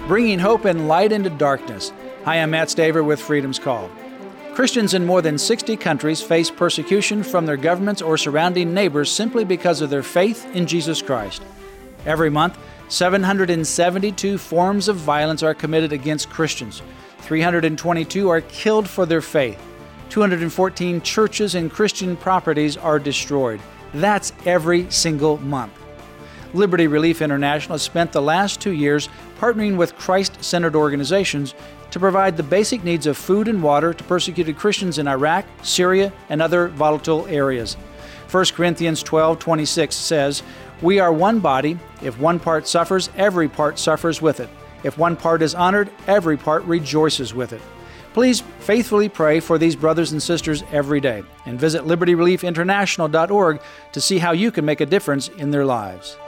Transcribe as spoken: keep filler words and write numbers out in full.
bringing hope and light into darkness. Hi, I'm Matt Staver with Freedom's Call. Christians in more than sixty countries face persecution from their governments or surrounding neighbors simply because of their faith in Jesus Christ. Every month, seven hundred seventy-two forms of violence are committed against Christians. three hundred twenty-two are killed for their faith. two hundred fourteen churches and Christian properties are destroyed. That's every single month. Liberty Relief International has spent the last two years partnering with Christ-centered organizations to provide the basic needs of food and water to persecuted Christians in Iraq, Syria, and other volatile areas. First Corinthians twelve twenty-six says, "We are one body. If one part suffers, every part suffers with it. If one part is honored, every part rejoices with it." Please faithfully pray for these brothers and sisters every day and visit liberty relief international dot org to see how you can make a difference in their lives.